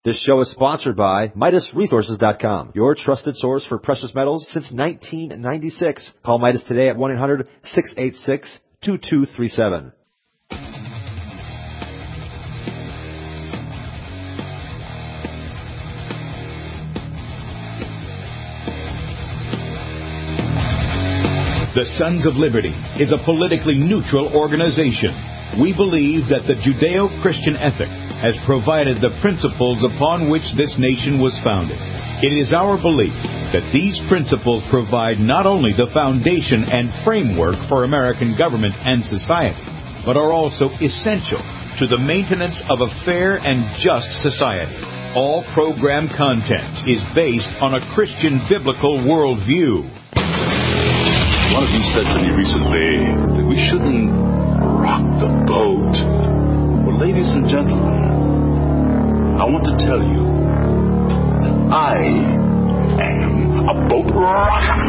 This show is sponsored by MidasResources.com, your trusted source for precious metals since 1996. Call Midas today at 1-800-686-2237. The Sons of Liberty is a politically neutral organization. We believe that the Judeo-Christian ethic has provided the principles upon which this nation was founded. It is our belief that these principles provide not only the foundation and framework for American government and society, but are also essential to the maintenance of a fair and just society. All program content is based on a Christian biblical worldview. One of you said to me recently that we shouldn't rock the boat. Well, ladies and gentlemen, I want to tell you that I am a boat rocker.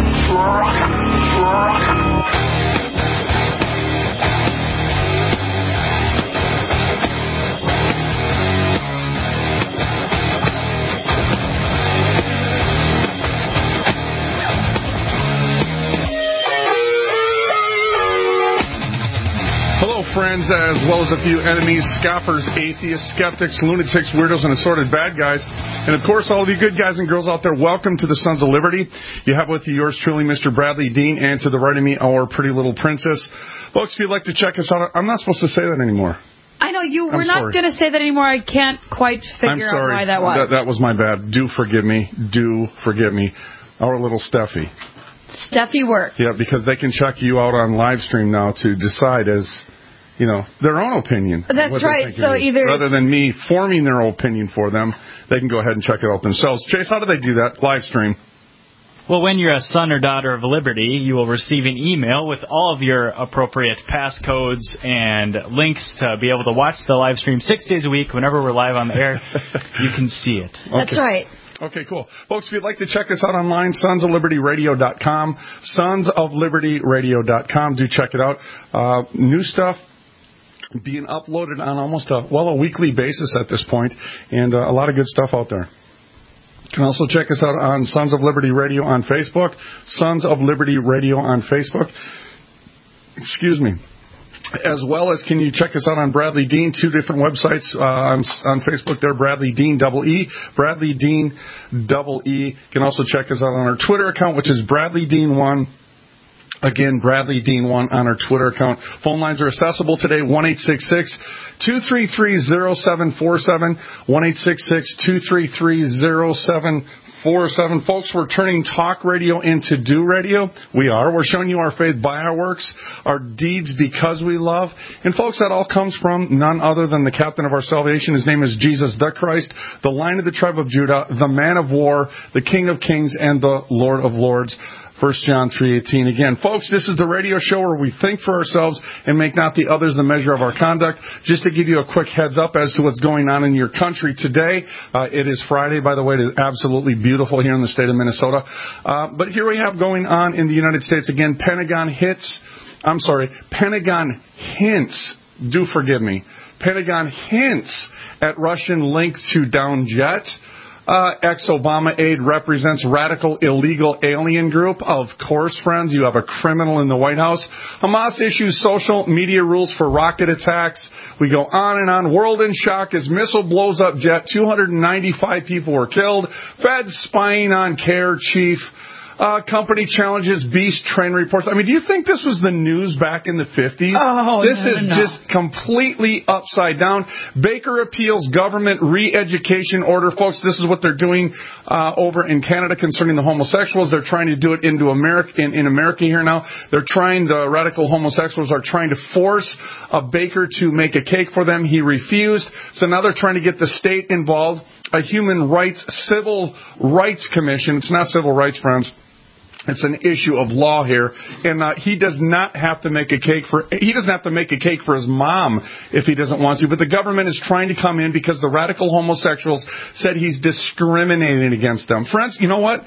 Friends, as well as a few enemies, scoffers, atheists, skeptics, lunatics, weirdos, and assorted bad guys. And, of course, all of you good guys and girls out there, welcome to the Sons of Liberty. You have with you yours truly, Mr. Bradley Dean, and to the right of me, our pretty little princess. Folks, if you'd like to check us out, I'm not supposed to say that anymore. I know you were not going to say that anymore. I can't quite figure out why that was. That was my bad. Do forgive me. Do forgive me. Our little Steffi. Steffi works. Yeah, because they can check you out on live stream now to decide as... you know, their own opinion. That's right. So either rather than me forming their own opinion for them, they can go ahead and check it out themselves. Chase, how do they do that? Live stream. Well, when you're a son or daughter of liberty, you will receive an email with all of your appropriate passcodes and links to be able to watch the live stream 6 days a week. Whenever we're live on the air, you can see it. Okay. That's right. Okay, cool. Folks, if you'd like to check us out online, sonsoflibertyradio.com, sonsoflibertyradio.com. Do check it out. New stuff being uploaded on almost a weekly basis at this point, and a lot of good stuff out there. You can also check us out on Sons of Liberty Radio on Facebook, Sons of Liberty Radio on Facebook. Excuse me. As well as, can you check us out on Bradley Dean, 2 different websites on Facebook there, Bradley Dean EE, Bradley Dean EE. You can also check us out on our Twitter account, which is Bradley Dean 1. Again, Bradley Dean 1 on our Twitter account. Phone lines are accessible today, 1-866-233-0747, 1-866-233-0747. Folks, we're turning talk radio into do radio. We are. We're showing you our faith by our works, our deeds because we love. And, folks, that all comes from none other than the captain of our salvation. His name is Jesus the Christ, the Lion of the tribe of Judah, the man of war, the King of kings, and the Lord of lords. 1 John 3:18. Again, folks, this is the radio show where we think for ourselves and make not the others the measure of our conduct. Just to give you a quick heads up as to what's going on in your country today. It is Friday, by the way. It is absolutely beautiful here in the state of Minnesota. But here we have going on in the United States. Again, Pentagon hints. Do forgive me. Pentagon hints at Russian link to down jet. Ex-Obama aide represents radical illegal alien group. Of course, friends, you have a criminal in the White House. Hamas issues social media rules for rocket attacks. We go on and on. World in shock as missile blows up jet. 295 people were killed. Feds spying on CARE chief. Company challenges beast train reports. I mean, do you think this was the news back in the 50s? Oh, this is just completely upside down. Baker appeals government re-education order. Folks, this is what they're doing over in Canada concerning the homosexuals. They're trying to do it into America, in America here now. The radical homosexuals are trying to force Baker to make a cake for them. He refused. So now they're trying to get the state involved. A human rights, civil rights commission. It's not civil rights, friends. It's an issue of law here, and he does not have to make a cake for. He doesn't have to make a cake for his mom if he doesn't want to. But the government is trying to come in because the radical homosexuals said he's discriminating against them. Friends, you know what?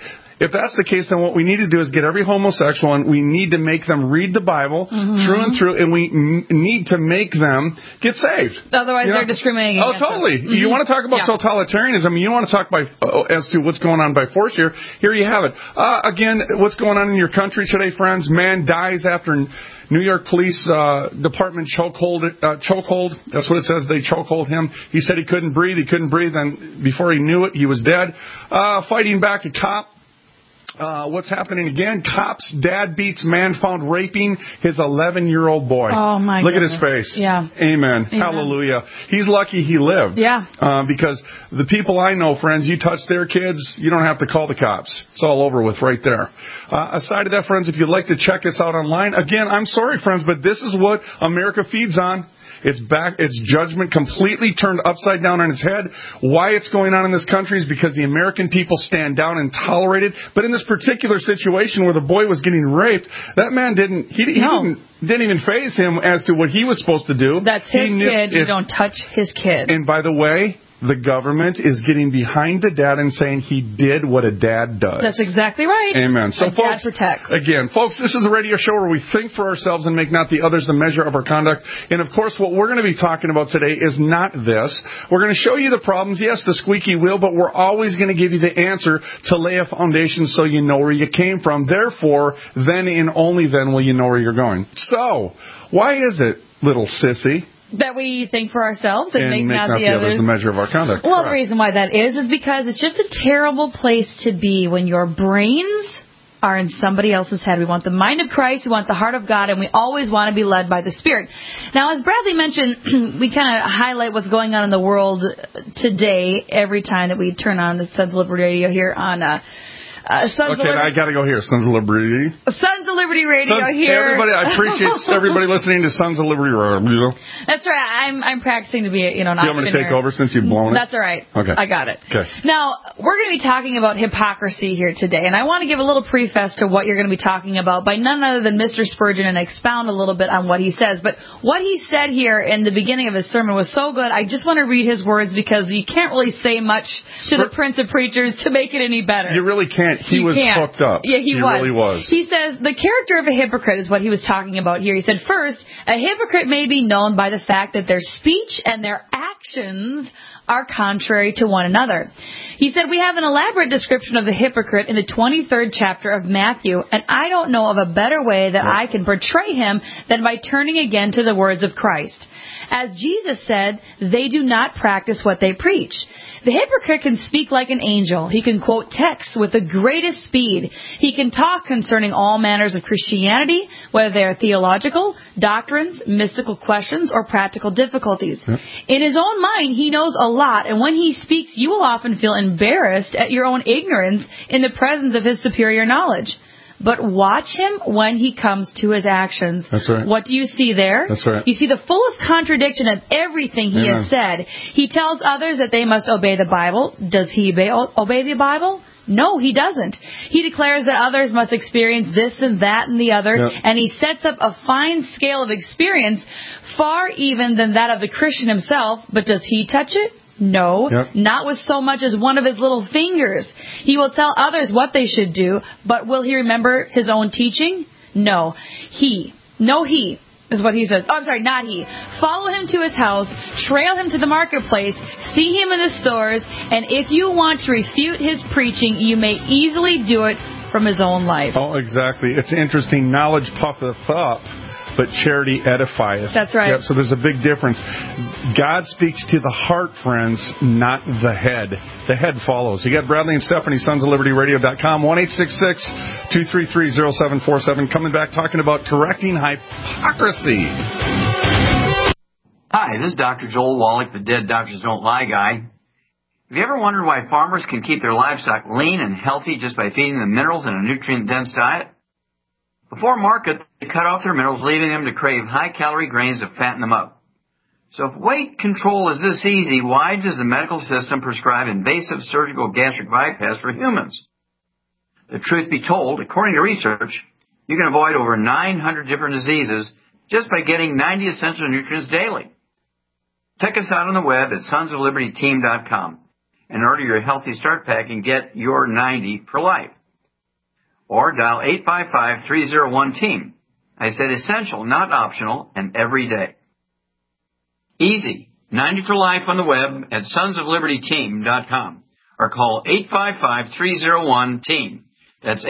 if that's the case, then what we need to do is get every homosexual, and we need to make them read the Bible through and through, and we need to make them get saved. Otherwise, they're discriminating against totally. us. You want to talk about totalitarianism, you want to talk as to what's going on by force here. Here you have it. Again, what's going on in your country today, friends? Man dies after New York Police Department chokehold. That's what it says. They chokehold him. He said he couldn't breathe. And before he knew it, he was dead. Fighting back a cop. What's happening again? Cop's dad beats man found raping his 11-year-old boy. Oh, my Look goodness. at his face. Yeah. Amen. Hallelujah. He's lucky he lived. Yeah. Because the people I know, friends, you touch their kids, you don't have to call the cops. It's all over with right there. Aside of that, friends, if you'd like to check us out online, again, I'm sorry, friends, but this is what America feeds on. It's judgment completely turned upside down on its head. Why it's going on in this country is because the American people stand down and tolerate it. But in this particular situation where the boy was getting raped, that man didn't even faze him as to what he was supposed to do. That's his kid. You don't touch his kid. And by the way, the government is getting behind the dad and saying he did what a dad does. That's exactly right. Amen. So, folks, dad protects. Again, folks, this is a radio show where we think for ourselves and make not the others the measure of our conduct. And, of course, what we're going to be talking about today is not this. We're going to show you the problems, yes, the squeaky wheel, but we're always going to give you the answer to lay a foundation so you know where you came from. Therefore, then and only then will you know where you're going. So, why is it, little sissy, that we think for ourselves and make not the others the measure of our conduct? Well, the reason why that is because it's just a terrible place to be when your brains are in somebody else's head. We want the mind of Christ, we want the heart of God, and we always want to be led by the Spirit. Now, as Bradley mentioned, we kind of highlight what's going on in the world today every time that we turn on the Sons of Liberty Radio here on I got to go here. Sons of Liberty. Sons of Liberty Radio here. Everybody, I appreciate everybody listening to Sons of Liberty Radio. That's right. I'm practicing to be an auctioneer. Do you want me to take over since you've blown it? That's all right. Okay. I got it. Okay. Now, we're going to be talking about hypocrisy here today, and I want to give a little preface to what you're going to be talking about by none other than Mr. Spurgeon and expound a little bit on what he says. But what he said here in the beginning of his sermon was so good, I just want to read his words because you can't really say much to the Prince of Preachers to make it any better. You really can't. He was hooked up. Yeah, he was. Really was. He says, the character of a hypocrite is what he was talking about here. He said, first, a hypocrite may be known by the fact that their speech and their actions are contrary to one another. He said, we have an elaborate description of the hypocrite in the 23rd chapter of Matthew, and I don't know of a better way that I can portray him than by turning again to the words of Christ. As Jesus said, they do not practice what they preach. The hypocrite can speak like an angel. He can quote texts with the greatest speed. He can talk concerning all manners of Christianity, whether they are theological, doctrines, mystical questions, or practical difficulties. Yep. In his own mind, he knows a lot, and when he speaks, you will often feel embarrassed at your own ignorance in the presence of his superior knowledge. But watch him when he comes to his actions. That's right. What do you see there? That's right. You see the fullest contradiction of everything he has said. He tells others that they must obey the Bible. Does he obey the Bible? No, he doesn't. He declares that others must experience this and that and the other, and he sets up a fine scale of experience, far even than that of the Christian himself. But does he touch it? No, not with so much as one of his little fingers. He will tell others what they should do, but will he remember his own teaching? No, he is what he says. Oh, I'm sorry, not he. Follow him to his house, trail him to the marketplace, see him in the stores, and if you want to refute his preaching, you may easily do it from his own life. Oh, exactly. It's interesting. Knowledge puffeth up, but charity edifieth. That's right. Yep, so there's a big difference. God speaks to the heart, friends, not the head. The head follows. You got Bradley and Stephanie, sonsoflibertyradio.com, 1-866-233-0747. Coming back talking about correcting hypocrisy. Hi, this is Dr. Joel Wallach, the Dead Doctors Don't Lie guy. Have you ever wondered why farmers can keep their livestock lean and healthy just by feeding them minerals in a nutrient-dense diet? Before market, they cut off their minerals, leaving them to crave high-calorie grains to fatten them up. So if weight control is this easy, why does the medical system prescribe invasive surgical gastric bypass for humans? The truth be told, according to research, you can avoid over 900 different diseases just by getting 90 essential nutrients daily. Check us out on the web at sonsoflibertyteam.com and order your Healthy Start Pack and get your 90 for life. or dial 855-301-TEAM. I said essential, not optional, and every day. Easy. 90 for life on the web at sonsoflibertyteam.com or call 855-301-TEAM. That's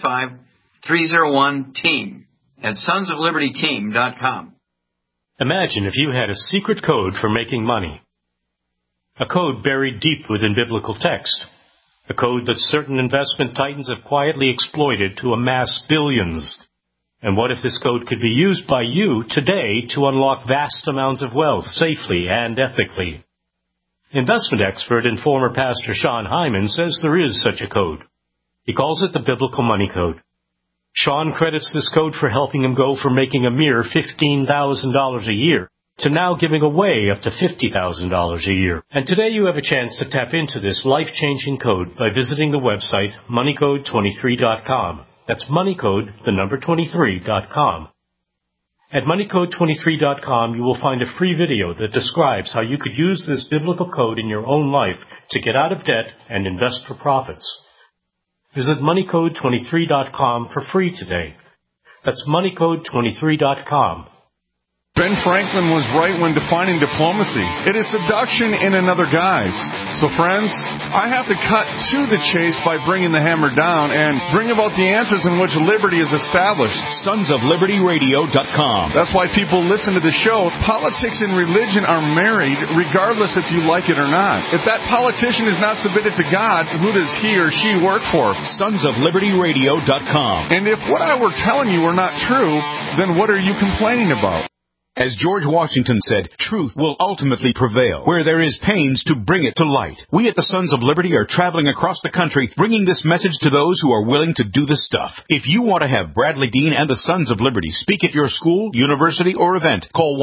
855-301-TEAM at sonsoflibertyteam.com. Imagine if you had a secret code for making money. A code buried deep within biblical text. A code that certain investment titans have quietly exploited to amass billions. And what if this code could be used by you today to unlock vast amounts of wealth safely and ethically? Investment expert and former pastor Sean Hyman says there is such a code. He calls it the Biblical Money Code. Sean credits this code for helping him go from making a mere $15,000 a year to now giving away up to $50,000 a year. And today you have a chance to tap into this life-changing code by visiting the website moneycode23.com. That's moneycode, the number 23.com. At moneycode23.com, you will find a free video that describes how you could use this biblical code in your own life to get out of debt and invest for profits. Visit moneycode23.com for free today. That's moneycode23.com. Ben Franklin was right when defining diplomacy. It is seduction in another guise. So, friends, I have to cut to the chase by bringing the hammer down and bring about the answers in which liberty is established. SonsOfLibertyRadio.com. That's why people listen to the show. Politics and religion are married, regardless if you like it or not. If that politician is not submitted to God, who does he or she work for? SonsOfLibertyRadio.com. And if what I were telling you were not true, then what are you complaining about? As George Washington said, truth will ultimately prevail. Where there is pains, to bring it to light. We at the Sons of Liberty are traveling across the country, bringing this message to those who are willing to do the stuff. If you want to have Bradley Dean and the Sons of Liberty speak at your school, university, or event, call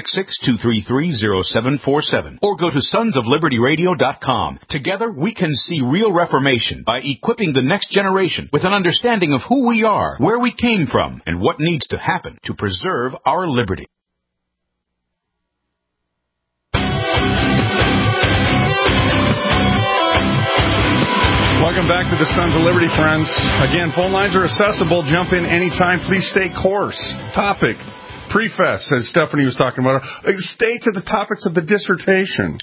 1-866-233-0747 or go to sonsoflibertyradio.com. Together, we can see real reformation by equipping the next generation with an understanding of who we are, where we came from, and what needs to happen to preserve our liberty. Welcome back to the Sons of Liberty, friends. Again, phone lines are accessible. Jump in anytime. Please stay course. Topic. Preface, as Stephanie was talking about. Stay to the topics of the dissertation.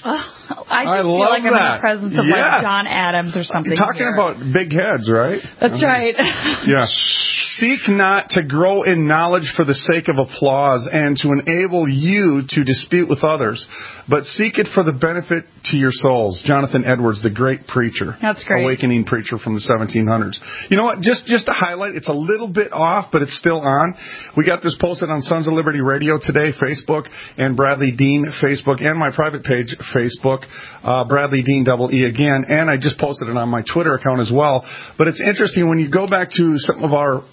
I feel like I'm in the presence of like John Adams or something. You're talking about big heads, right? That's right. Yeah. Seek not to grow in knowledge for the sake of applause and to enable you to dispute with others, but seek it for the benefit to your souls. Jonathan Edwards, the great preacher. That's great. Awakening preacher from the 1700s. You know what? Just to highlight, it's a little bit off, but it's still on. We got this posted on Sons of Liberty Radio today, Facebook, and Bradley Dean, Facebook, and my private page, Facebook, Bradley Dean, double E again, and I just posted it on my Twitter account as well. But it's interesting when you go back to some of our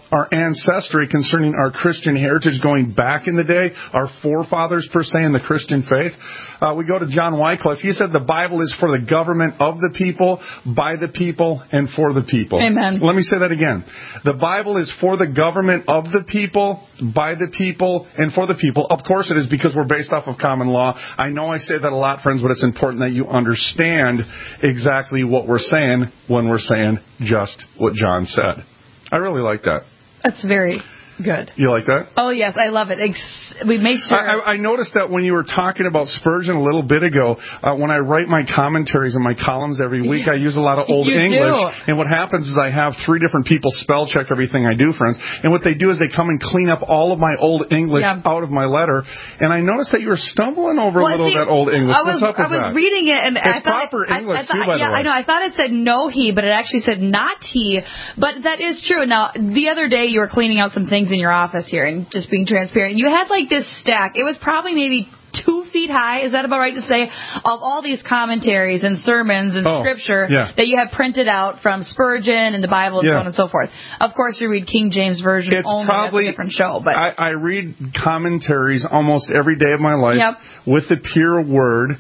ancestry concerning our Christian heritage going back in the day, our forefathers per se in the Christian faith. We go to John Wycliffe. He said the Bible is for the government of the people, by the people, and for the people. Amen. Let me say that again. The Bible is for the government of the people, by the people, and for the people. Of course it is, because we're based off of common law. I know I say that a lot, friends, but it's important that you understand exactly what we're saying when we're saying just what John said. I really like that. That's very good. You like that? Oh, yes, I love it. We make sure. I noticed that when you were talking about Spurgeon a little bit ago, when I write my commentaries and my columns every week, I use a lot of Old English. And what happens is I have 3 different people spell check everything I do, friends. And what they do is they come and clean up all of my Old English out of my letter. And I noticed that you were stumbling over a little of that Old English. What's up with that? I was reading it, and it's I thought proper English too, by the way. I know. I thought it said no he, but it actually said not he. But that is true. Now, the other day you were cleaning out some things in your office here, and just being transparent, you had like this stack. It was probably maybe 2 feet high. Is that about right to say? Of all these commentaries and sermons and scripture that you have printed out from Spurgeon and the Bible and so on and so forth. Of course, you read King James Version only. That's a different show. But I read commentaries almost every day of my life with the pure word.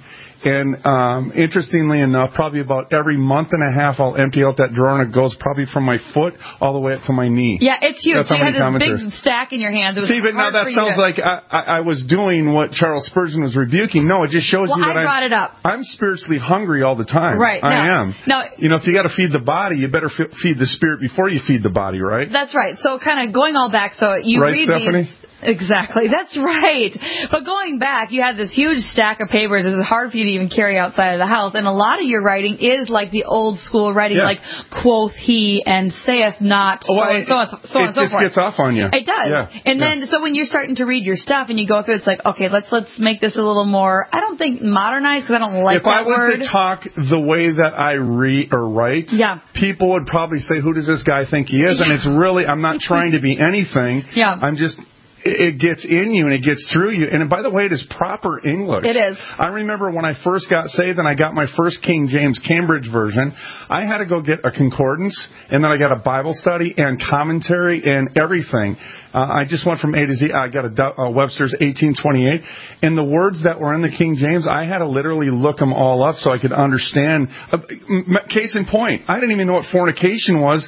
And interestingly enough, probably about every month and a half, I'll empty out that drawer, and it goes probably from my foot all the way up to my knee. Yeah, it's huge. That's so you how had many this big stack in your hands. It was See, but now hard that for you sounds to... like I was doing what Charles Spurgeon was rebuking. No, it just shows you that I brought it up. I'm spiritually hungry all the time. Right. I am. Now, you know, if you got to feed the body, you better feed the spirit before you feed the body, right? That's right. So kind of going all back, so you right, read Stephanie? these... Exactly. That's right. But going back, you had this huge stack of papers. It was hard for you to even carry outside of the house. And a lot of your writing is like the old school writing, like quoth he and saith not, so on and so forth. It just gets off on you. It does. Yeah. And then, so when you're starting to read your stuff and you go through, it's like, okay, let's make this a little more, I don't think modernized, because I don't like that word. If I was to talk the way that I read or write, people would probably say, who does this guy think he is? And it's really, I'm not trying to be anything. I'm just... It gets in you and it gets through you. And by the way, it is proper English. It is. I remember when I first got saved and I got my first King James Cambridge version, I had to go get a concordance, and then I got a Bible study and commentary and everything. I just went from A to Z. I got a Webster's 1828. And the words that were in the King James, I had to literally look them all up so I could understand. Case in point, I didn't even know what fornication was.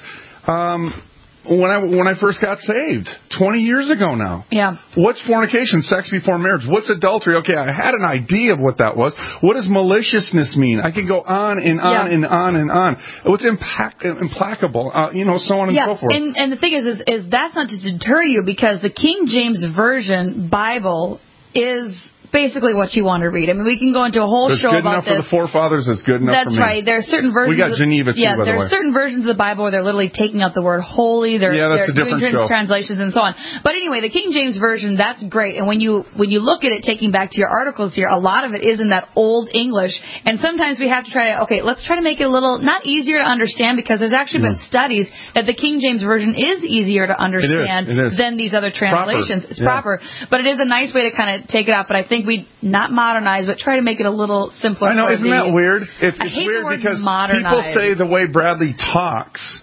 When I first got saved, 20 years ago now. Yeah. What's fornication? Sex before marriage. What's adultery? Okay, I had an idea of what that was. What does maliciousness mean? I could go on and on and on and on. What's implacable? So on and so forth. And the thing is that's not to deter you, because the King James Version Bible is basically what you want to read. I mean, we can go into a whole show about this. It's good enough for the forefathers. It's good enough for me. That's right. There are certain versions. We got Geneva too, by the way. There are certain versions of the Bible where they're literally taking out the word holy. They're that's a different doing show. Translations and so on. But anyway, the King James Version, that's great. And when you look at it, taking back to your articles here, a lot of it is in that old English. And sometimes we have to let's try to make it a little, not easier to understand, because there's actually been studies that the King James Version is easier to understand than these other translations. It's proper. But it is a nice way to kind of take it out. But I think we not modernize, but try to make it a little simpler. I know, isn't that weird? It's hate weird the word because modernize. People say the way Bradley talks.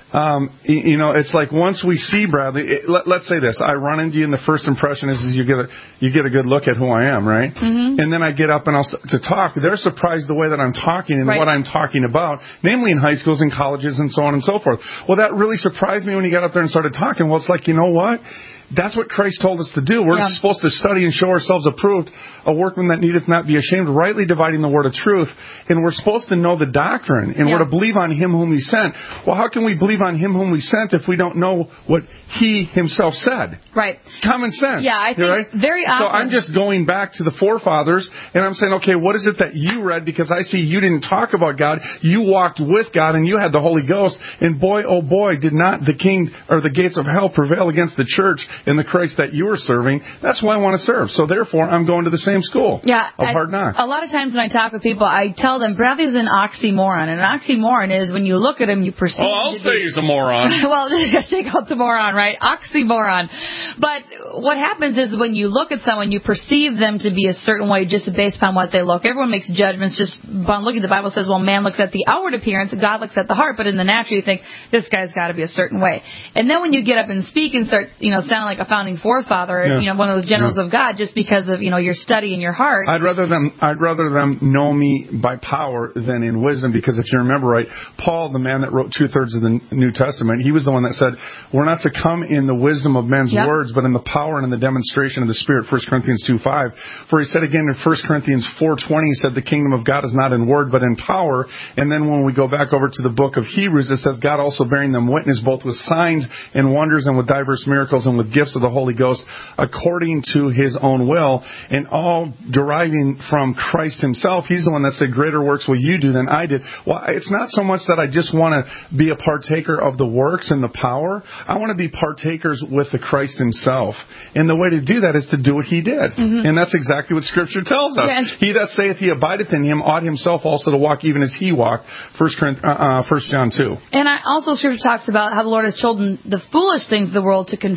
It's like once we see Bradley, let's say this: I run into you, and the first impression is you get a good look at who I am, right? Mm-hmm. And then I get up and I'll to talk. They're surprised the way that I'm talking and what I'm talking about, namely in high schools and colleges and so on and so forth. Well, that really surprised me when you got up there and started talking. Well, it's like, you know what? That's what Christ told us to do. We're supposed to study and show ourselves approved, a workman that needeth not be ashamed, rightly dividing the word of truth. And we're supposed to know the doctrine, and we're to believe on him whom he sent. Well, how can we believe on him whom we sent if we don't know what he himself said? Right. Common sense. Yeah, I think very often. So I'm just going back to the forefathers, and I'm saying, okay, what is it that you read? Because I see you didn't talk about God. You walked with God, and you had the Holy Ghost. And boy, oh boy, did not the king or the gates of hell prevail against the church and the Christ that you are serving. That's why I want to serve. So therefore, I'm going to the same school of Hard Knocks. A lot of times when I talk with people, I tell them Bradley's an oxymoron. And an oxymoron is when you look at him, you perceive. Oh, I'll say he's a moron. Well, take out the moron, right? Oxymoron. But what happens is when you look at someone, you perceive them to be a certain way just based upon what they look. Everyone makes judgments just by looking. The Bible says, well, man looks at the outward appearance, God looks at the heart. But in the natural, you think this guy's got to be a certain way. And then when you get up and speak and start, sounding like a founding forefather, one of those generals of God, just because of your study in your heart. I'd rather them know me by power than in wisdom, because if you remember right, Paul, the man that wrote 2/3 of the New Testament, he was the one that said we're not to come in the wisdom of men's words, but in the power and in the demonstration of the Spirit. 1 Corinthians 2:5. For he said again in 1 Corinthians 4:20, he said the kingdom of God is not in word but in power. And then when we go back over to the book of Hebrews, it says God also bearing them witness both with signs and wonders and with diverse miracles and with gifts of the Holy Ghost, according to his own will, and all deriving from Christ himself. He's the one that said, greater works will you do than I did. Well, it's not so much that I just want to be a partaker of the works and the power. I want to be partakers with the Christ himself. And the way to do that is to do what he did. Mm-hmm. And that's exactly what Scripture tells us. Yes. He that saith he abideth in him ought himself also to walk even as he walked. 1 John 2. And also Scripture talks about how the Lord has chosen the foolish things of the world to confound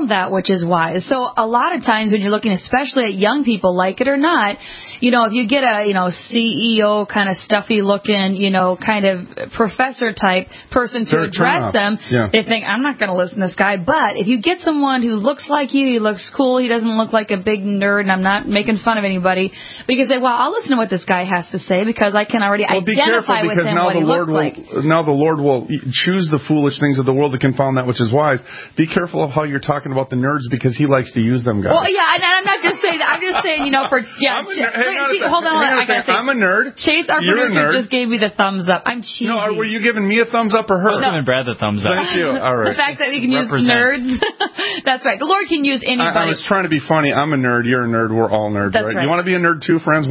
found that which is wise. So a lot of times when you're looking, especially at young people, like it or not, if you get a, CEO kind of stuffy looking, kind of professor type person to address them, they think, I'm not going to listen to this guy. But if you get someone who looks like you, he looks cool, he doesn't look like a big nerd, and I'm not making fun of anybody, but you can say, well, I'll listen to what this guy has to say because I can already identify with him what he looks like. Now the Lord will choose the foolish things of the world to confound that which is wise. Be careful of how you're talking about the nerds because he likes to use them, guys. Well, yeah, and I'm not just saying that. I'm just saying, hold on. I gotta say, I'm a nerd. Chase, our producer, just gave me the thumbs up. I'm cheesy. No, were you giving me a thumbs up or her? I was giving Brad the thumbs up. Thank you. All right. The fact that we can use nerds. That's right. The Lord can use anybody. I was trying to be funny. I'm a nerd. You're a nerd. We're all nerds, right? You want to be a nerd too, friends?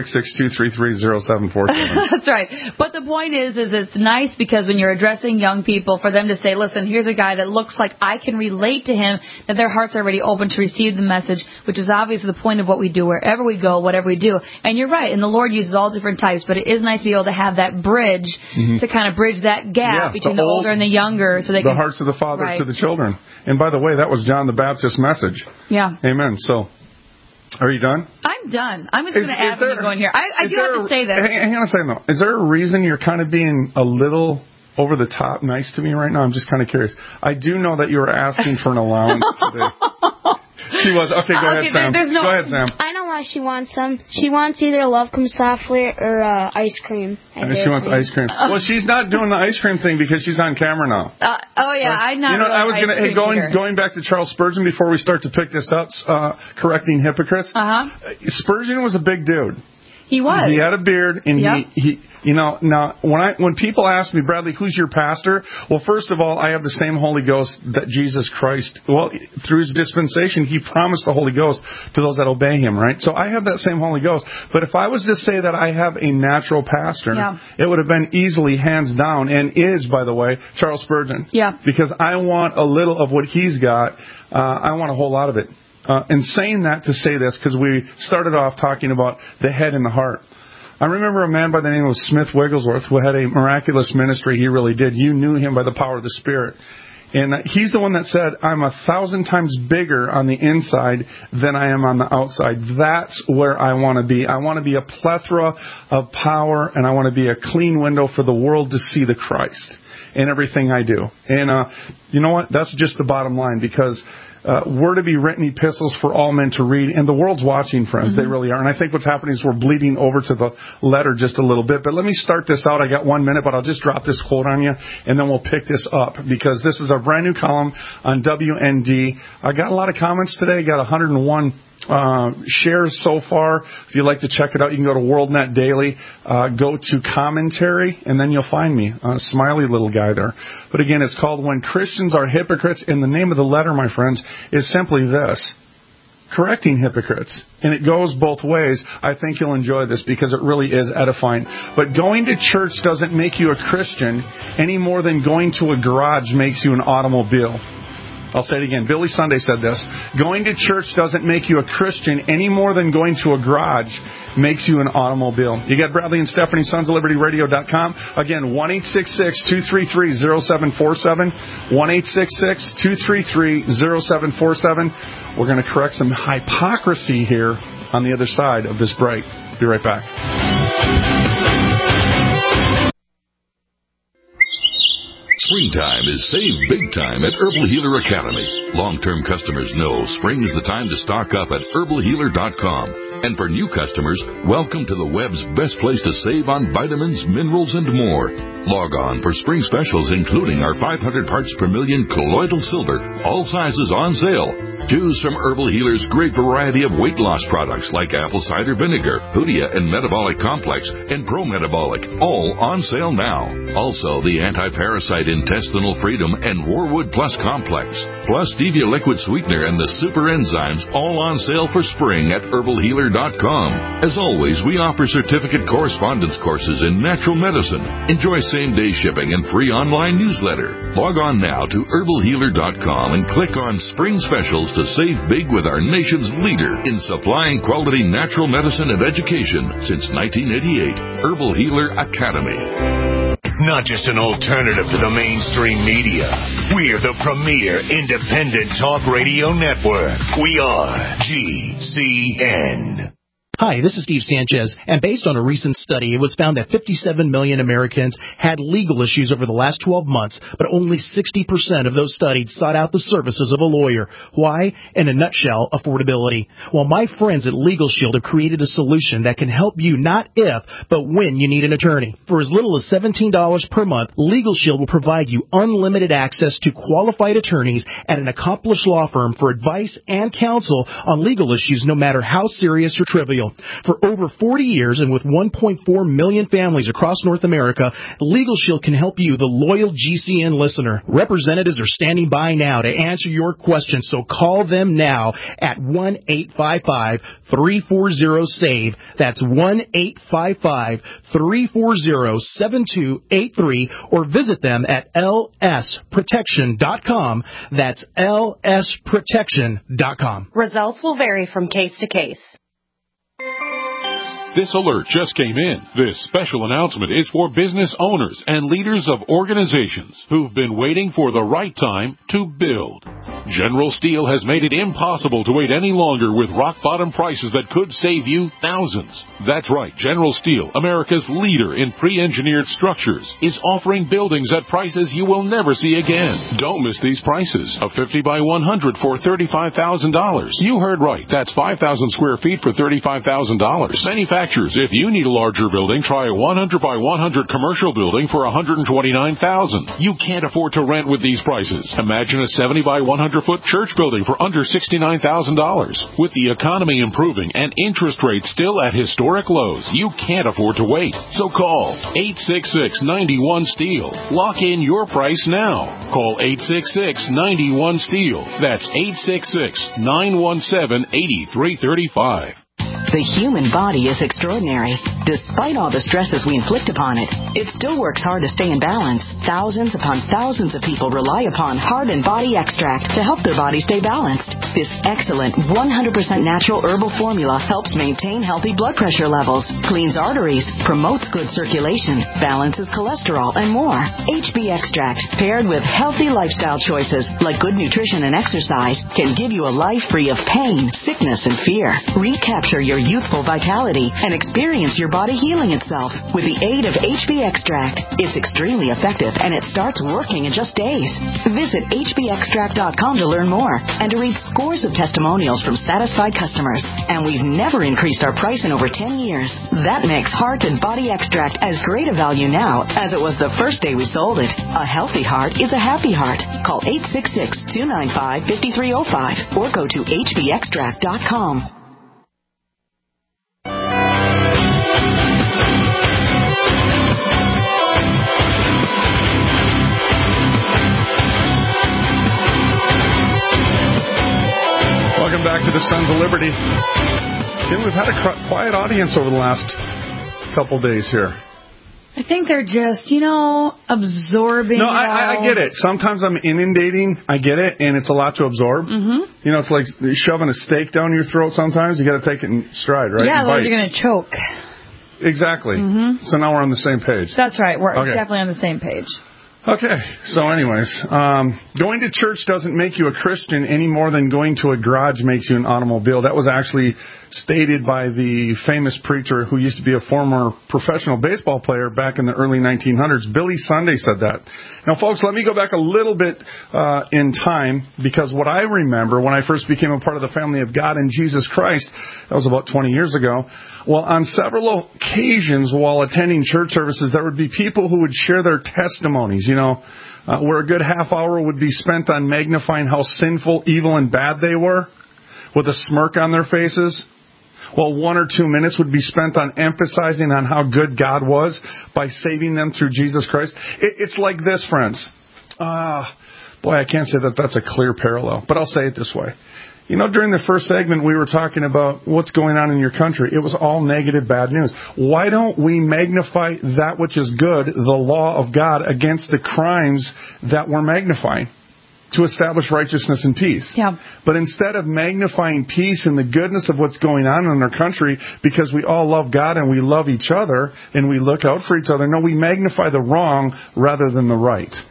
1-866-233-0747. That's right. But the point is it's nice because when you're addressing young people, for them to say, listen, here's a guy that looks like I can relate to him, that their hearts are already open to receive the message, which is obviously the point of what we do, wherever we go, whatever we do. And you're right. And the Lord uses all different types, but it is nice to be able to have that bridge to kind of bridge that gap between the older and the younger. So they the hearts of the Father to the children. And by the way, that was John the Baptist's message. Yeah. Amen. So, are you done? I'm done. I'm just going to ask you going here. I do have to say this. Hang on a second, though. Is there a reason you're kind of being a little over the top nice to me right now? I'm just kind of curious. I do know that you were asking for an allowance today. She was. Okay, go ahead, Sam. Go ahead, Sam. I know why she wants some. She wants either Love Comes Softly or ice cream. She wants ice cream. Well, she's not doing the ice cream thing because she's on camera now. I'm not. I was going to going back to Charles Spurgeon before we start to pick this up, correcting hypocrites. Spurgeon was a big dude. He was. He had a beard, and he now when people ask me, Bradley, who's your pastor? Well, first of all, I have the same Holy Ghost that Jesus Christ, through his dispensation, he promised the Holy Ghost to those that obey him, right? So I have that same Holy Ghost. But if I was to say that I have a natural pastor, it would have been easily, hands down, and is, by the way, Charles Spurgeon. Yeah. Because I want a little of what he's got. I want a whole lot of it. And saying that to say this, because we started off talking about the head and the heart. I remember a man by the name of Smith Wigglesworth who had a miraculous ministry. He really did. You knew him by the power of the Spirit. And he's the one that said, I'm 1,000 times bigger on the inside than I am on the outside. That's where I want to be. I want to be a plethora of power, and I want to be a clean window for the world to see the Christ in everything I do. And you know what? That's just the bottom line, because we're to be written epistles for all men to read, and the world's watching, friends. They really are. And I think what's happening is we're bleeding over to the letter just a little bit. But let me start this out. I got 1 minute, but I'll just drop this quote on you, and then we'll pick this up, because this is a brand new column on WND. I got a lot of comments today. Got 101 shares so far. If you'd like to check it out, you can go to WorldNet Daily, go to commentary, and then you'll find me. Smiley little guy there. But again, it's called When Christians Are Hypocrites, and the name of the letter, my friends, is simply this: Correcting Hypocrites. And it goes both ways. I think you'll enjoy this because it really is edifying. But going to church doesn't make you a Christian any more than going to a garage makes you an automobile. I'll say it again. Billy Sunday said this: going to church doesn't make you a Christian any more than going to a garage makes you an automobile. You got Bradley and Stephanie, Sons of Liberty Radio.com. Again, 1-866-233-0747. 1-866-233-0747. We're going to correct some hypocrisy here on the other side of this break. Be right back. Springtime is save big time at Herbal Healer Academy. Long-term customers know spring is the time to stock up at herbalhealer.com. And for new customers, welcome to the web's best place to save on vitamins, minerals, and more. Log on for spring specials, including our 500 parts per million colloidal silver, all sizes on sale. Choose from Herbal Healer's great variety of weight loss products like apple cider vinegar, Hoodia and Metabolic Complex, and Pro-Metabolic, all on sale now. Also, the anti-parasite intestinal freedom and Warwood Plus Complex, plus stevia liquid sweetener and the super enzymes, all on sale for spring at herbalhealer.com. As always, we offer certificate correspondence courses in natural medicine. Enjoy same-day shipping and free online newsletter. Log on now to herbalhealer.com and click on Spring Specials to save big with our nation's leader in supplying quality natural medicine and education since 1988, Herbal Healer Academy. Not just an alternative to the mainstream media. We're the premier independent talk radio network. We are GCN. Hi, this is Steve Sanchez, and based on a recent study, it was found that 57 million Americans had legal issues over the last 12 months, but only 60% of those studied sought out the services of a lawyer. Why? In a nutshell, affordability. Well, my friends at Legal Shield have created a solution that can help you not if, but when you need an attorney. For as little as $17 per month, Legal Shield will provide you unlimited access to qualified attorneys at an accomplished law firm for advice and counsel on legal issues, no matter how serious or trivial. For over 40 years and with 1.4 million families across North America, Legal Shield can help you, the loyal GCN listener. Representatives are standing by now to answer your questions, so call them now at 1-855-340-SAVE. That's 1-855-340-7283, or visit them at lsprotection.com. That's lsprotection.com. Results will vary from case to case. This alert just came in. This special announcement is for business owners and leaders of organizations who've been waiting for the right time to build. General Steel has made it impossible to wait any longer with rock-bottom prices that could save you thousands. That's right. General Steel, America's leader in pre-engineered structures, is offering buildings at prices you will never see again. Don't miss these prices. A 50 by 100 for $35,000. You heard right. That's 5,000 square feet for $35,000. Manufacturers, if you need a larger building, try a 100 by 100 commercial building for $129,000. You can't afford to rent with these prices. Imagine a 70 by 100-foot church building for under $69,000. With the economy improving and interest rates still at historic lows, you can't afford to wait. So call 866-91-STEEL. Lock in your price now. Call 866-91-STEEL. That's 866-917-8335. The human body is extraordinary. Despite all the stresses we inflict upon it, it still works hard to stay in balance. Thousands upon thousands of people rely upon Heart and Body Extract to help their body stay balanced. This excellent 100% natural herbal formula helps maintain healthy blood pressure levels, cleans arteries, promotes good circulation, balances cholesterol, and more. HB Extract, paired with healthy lifestyle choices like good nutrition and exercise, can give you a life free of pain, sickness, and fear. Recapture your youthful vitality and experience your body healing itself with the aid of HB Extract. It's extremely effective and it starts working in just days. Visit hbextract.com to learn more and to read scores of testimonials from satisfied customers. And we've never increased our price in over 10 years. That makes Heart and Body Extract as great a value now as it was the first day we sold it. A healthy heart is a happy heart. Call 866-295-5305 or go to hbextract.com. Welcome back to the Sons of Liberty. Kim, we've had a quiet audience over the last couple days here. I think they're just, absorbing. No, I get it. Sometimes I'm inundating. I get it, and it's a lot to absorb. Mm-hmm. It's like shoving a steak down your throat sometimes. You got to take it in stride, right? Yeah, otherwise you're going to choke. Exactly. Mm-hmm. So now we're on the same page. That's right. We're definitely on the same page. Okay, so anyways, going to church doesn't make you a Christian any more than going to a garage makes you an automobile. That was actually stated by the famous preacher who used to be a former professional baseball player back in the early 1900s. Billy Sunday said that. Now, folks, let me go back a little bit in time, because what I remember when I first became a part of the family of God in Jesus Christ, that was about 20 years ago, well, on several occasions while attending church services, there would be people who would share their testimonies, where a good half hour would be spent on magnifying how sinful, evil, and bad they were, with a smirk on their faces. Well, 1 or 2 minutes would be spent on emphasizing on how good God was by saving them through Jesus Christ. It's like this, friends. Boy, I can't say that that's a clear parallel, but I'll say it this way. During the first segment, we were talking about what's going on in your country. It was all negative, bad news. Why don't we magnify that which is good, the law of God, against the crimes that we're magnifying, to establish righteousness and peace? Yeah. But instead of magnifying peace and the goodness of what's going on in our country, because we all love God and we love each other and we look out for each other, no, we magnify the wrong rather than the right.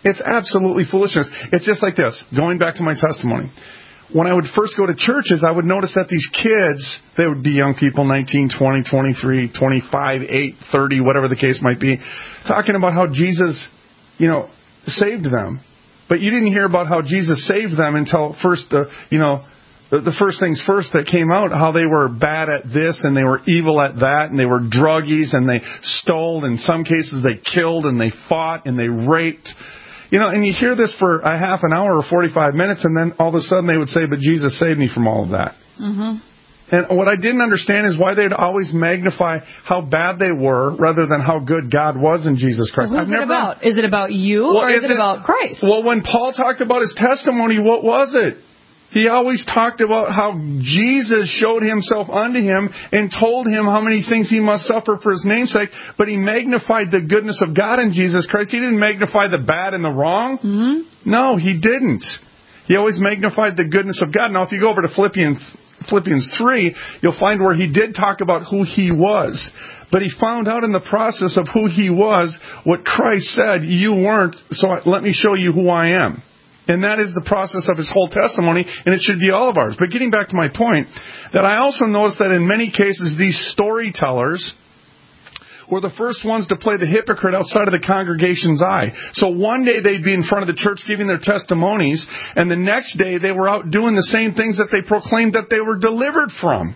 It's absolutely foolishness. It's just like this. Going back to my testimony. When I would first go to churches, I would notice that these kids, they would be young people, 19, 20, 23, 25, 8, 30, whatever the case might be, talking about how Jesus, saved them. But you didn't hear about how Jesus saved them until first, the first things first that came out, how they were bad at this and they were evil at that and they were druggies and they stole. In some cases they killed and they fought and they raped. And you hear this for a half an hour or 45 minutes, and then all of a sudden they would say, but Jesus saved me from all of that. Mm-hmm. And what I didn't understand is why they'd always magnify how bad they were rather than how good God was in Jesus Christ. Who's it about? Is it about you or is it about Christ? Well, when Paul talked about his testimony, what was it? He always talked about how Jesus showed himself unto him and told him how many things he must suffer for his name's sake, but he magnified the goodness of God in Jesus Christ. He didn't magnify the bad and the wrong. Mm-hmm. No, he didn't. He always magnified the goodness of God. Now, if you go over to Philippians 3, you'll find where he did talk about who he was. But he found out in the process of who he was what Christ said, you weren't, so let me show you who I am. And that is the process of his whole testimony, and it should be all of ours. But getting back to my point, that I also noticed that in many cases these storytellers were the first ones to play the hypocrite outside of the congregation's eye. So one day they'd be in front of the church giving their testimonies, and the next day they were out doing the same things that they proclaimed that they were delivered from.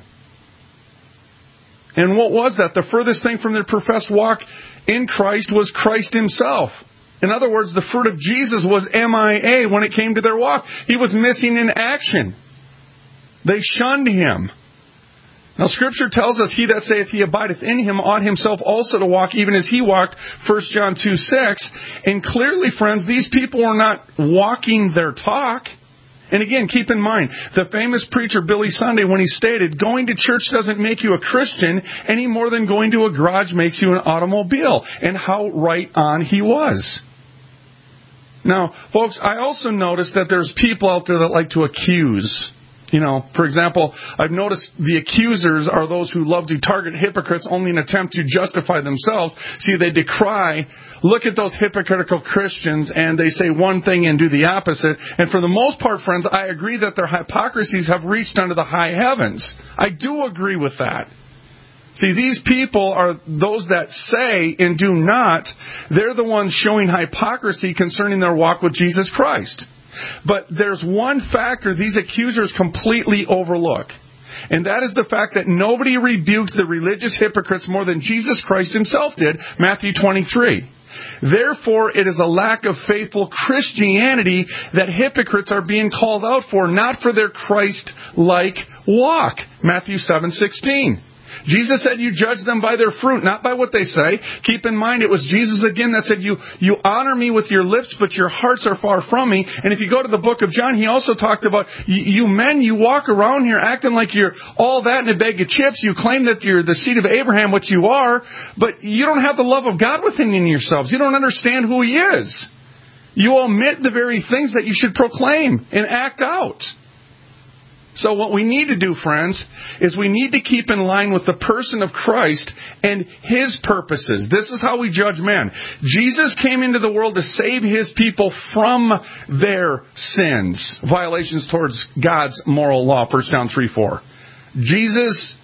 And what was that? The furthest thing from their professed walk in Christ was Christ himself. In other words, the fruit of Jesus was MIA when it came to their walk. He was missing in action. They shunned him. Now, Scripture tells us, he that saith he abideth in him ought himself also to walk even as he walked, 1 John 2:6. And clearly, friends, these people were not walking their talk. And again, keep in mind, the famous preacher Billy Sunday, when he stated, going to church doesn't make you a Christian any more than going to a garage makes you an automobile. And how right on he was. Now, folks, I also noticed that there's people out there that like to accuse. For example, I've noticed the accusers are those who love to target hypocrites only in an attempt to justify themselves. See, they decry, look at those hypocritical Christians, and they say one thing and do the opposite. And for the most part, friends, I agree that their hypocrisies have reached unto the high heavens. I do agree with that. See, these people are those that say and do not. They're the ones showing hypocrisy concerning their walk with Jesus Christ. But there's one factor these accusers completely overlook. And that is the fact that nobody rebuked the religious hypocrites more than Jesus Christ himself did, Matthew 23. Therefore, it is a lack of faithful Christianity that hypocrites are being called out for, not for their Christ-like walk, Matthew 7:16. Jesus said you judge them by their fruit, not by what they say. Keep in mind, it was Jesus again that said, you honor me with your lips, but your hearts are far from me. And if you go to the book of John, he also talked about, you men, you walk around here acting like you're all that in a bag of chips. You claim that you're the seed of Abraham, which you are, but you don't have the love of God within yourselves. You don't understand who he is. You omit the very things that you should proclaim and act out. So what we need to do, friends, is we need to keep in line with the person of Christ and his purposes. This is how we judge men. Jesus came into the world to save his people from their sins, violations towards God's moral law, 1 John 3:4. Jesus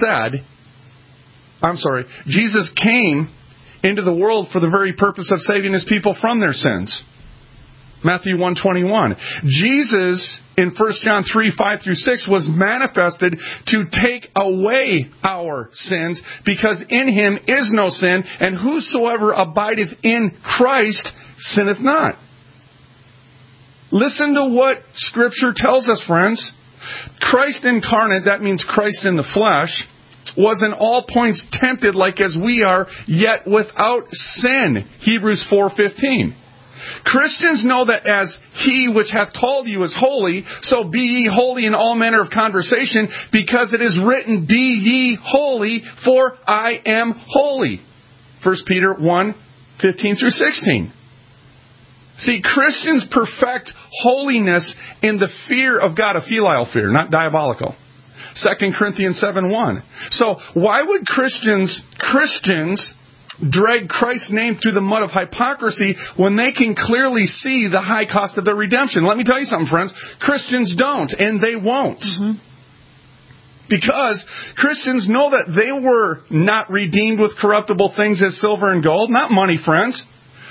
came into the world for the very purpose of saving his people from their sins. Matthew 1:21. Jesus, in 1 John 3:5-6, was manifested to take away our sins, because in him is no sin, and whosoever abideth in Christ sinneth not. Listen to what Scripture tells us, friends. Christ incarnate, that means Christ in the flesh, was in all points tempted like as we are, yet without sin. Hebrews 4:15. Christians know that as he which hath called you is holy, so be ye holy in all manner of conversation, because it is written, be ye holy, for I am holy. 1 Peter 1:15-16. See, Christians perfect holiness in the fear of God, a filial fear, not diabolical. 2 Corinthians 7:1. So why would Christians drag Christ's name through the mud of hypocrisy when they can clearly see the high cost of their redemption. Let me tell you something, friends. Christians don't, and they won't. Mm-hmm. Because Christians know that they were not redeemed with corruptible things as silver and gold, not money, friends.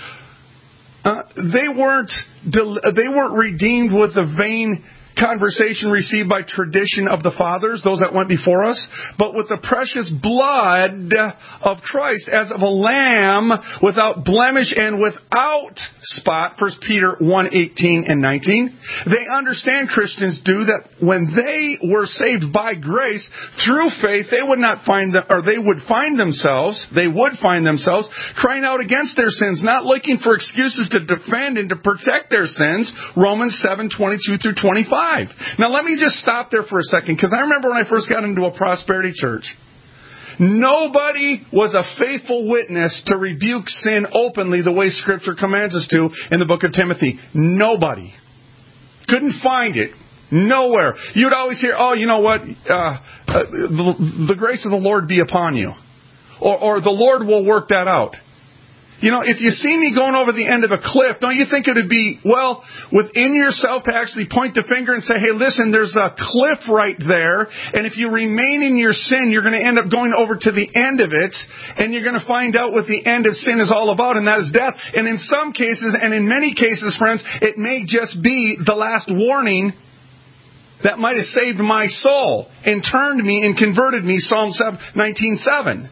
They weren't redeemed with the vain conversation received by tradition of the fathers, those that went before us, but with the precious blood of Christ as of a lamb without blemish and without spot, 1 Peter 1:18 and 19. They understand, Christians do, that when they were saved by grace through faith, they would find themselves crying out against their sins, not looking for excuses to defend and to protect their sins, Romans 7:22 through 25. Now let me just stop there for a second, because I remember when I first got into a prosperity church, nobody was a faithful witness to rebuke sin openly the way Scripture commands us to in the book of Timothy. Nobody. Couldn't find it. Nowhere. You'd always hear, oh, you know what, the grace of the Lord be upon you. Or the Lord will work that out. You know, if you see me going over the end of a cliff, don't you think it would be, within yourself to actually point the finger and say, hey, listen, there's a cliff right there, and if you remain in your sin, you're going to end up going over to the end of it, and you're going to find out what the end of sin is all about, and that is death. And in some cases, and in many cases, friends, it may just be the last warning that might have saved my soul and turned me and converted me, Psalm 19:7.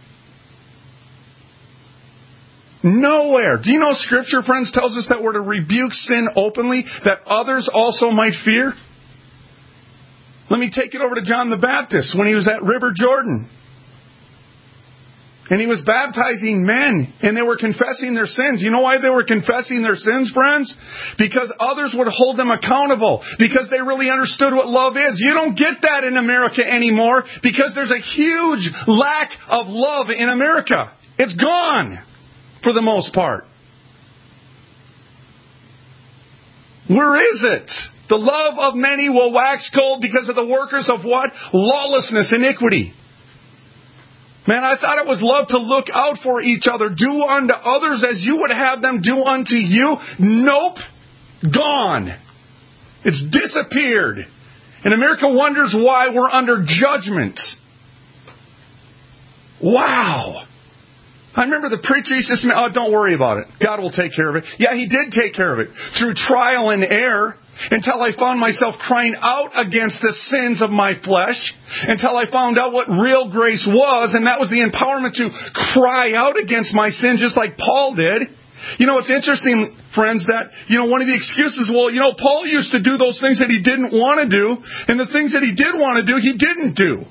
Nowhere. Do you know Scripture, friends, tells us that we're to rebuke sin openly, that others also might fear? Let me take it over to John the Baptist when he was at River Jordan. And he was baptizing men, and they were confessing their sins. You know why they were confessing their sins, friends? Because others would hold them accountable. Because they really understood what love is. You don't get that in America anymore because there's a huge lack of love in America. It's gone. For the most part. Where is it? The love of many will wax cold because of the workers of what? Lawlessness, iniquity. Man, I thought it was love to look out for each other. Do unto others as you would have them do unto you. Nope. Gone. It's disappeared. And America wonders why we're under judgment. Wow. I remember the preacher used to say, oh, don't worry about it. God will take care of it. Yeah, He did take care of it. Through trial and error, until I found myself crying out against the sins of my flesh, until I found out what real grace was, and that was the empowerment to cry out against my sin, just like Paul did. You know, it's interesting, friends, that, one of the excuses, Paul used to do those things that he didn't want to do, and the things that he did want to do, he didn't do.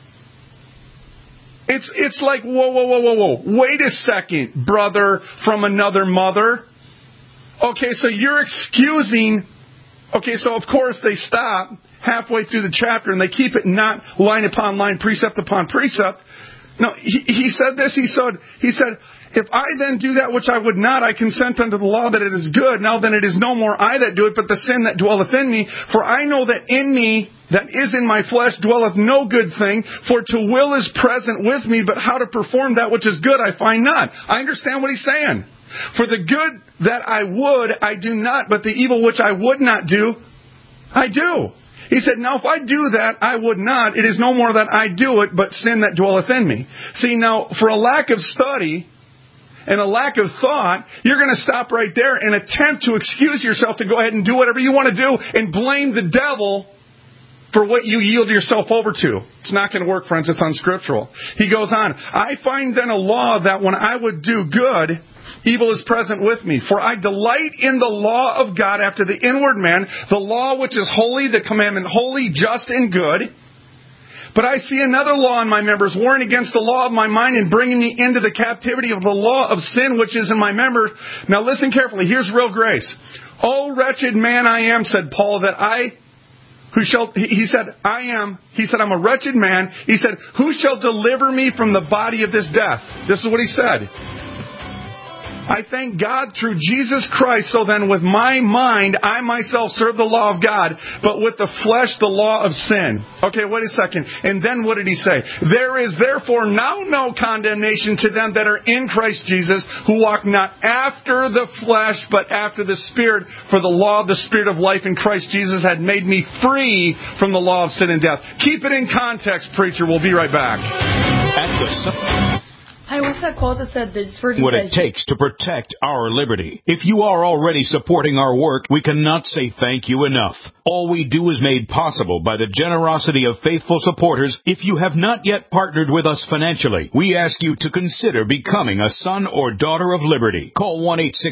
It's like, whoa. Wait a second, brother from another mother. Okay, so you're excusing. Okay, so of course they stop halfway through the chapter and they keep it not line upon line, precept upon precept. No, he said this. He said, if I then do that which I would not, I consent unto the law that it is good. Now then it is no more I that do it, but the sin that dwelleth in me. For I know that in me, that is in my flesh, dwelleth no good thing. For to will is present with me, but how to perform that which is good I find not. I understand what he's saying. For the good that I would, I do not, but the evil which I would not do, I do. He said, now if I do that, I would not. It is no more that I do it, but sin that dwelleth in me. See, now, for a lack of study and a lack of thought, you're going to stop right there and attempt to excuse yourself to go ahead and do whatever you want to do and blame the devil for what you yield yourself over to. It's not going to work, friends. It's unscriptural. He goes on, I find then a law that when I would do good, evil is present with me. For I delight in the law of God after the inward man, the law which is holy, the commandment holy, just, and good. But I see another law in my members, warring against the law of my mind and bringing me into the captivity of the law of sin which is in my members. Now listen carefully. Here's real grace. Oh, wretched man I am, said Paul, he said, I'm a wretched man. He said, who shall deliver me from the body of this death? This is what he said. I thank God through Jesus Christ. So then with my mind, I myself serve the law of God, but with the flesh, the law of sin. Okay, wait a second. And then what did he say? There is therefore now no condemnation to them that are in Christ Jesus, who walk not after the flesh, but after the Spirit. For the law of the Spirit of life in Christ Jesus had made me free from the law of sin and death. Keep it in context, preacher. We'll be right back. Hi, what's that quote that said this? What it takes to protect our liberty. If you are already supporting our work, we cannot say thank you enough. All we do is made possible by the generosity of faithful supporters. If you have not yet partnered with us financially, we ask you to consider becoming a son or daughter of liberty. Call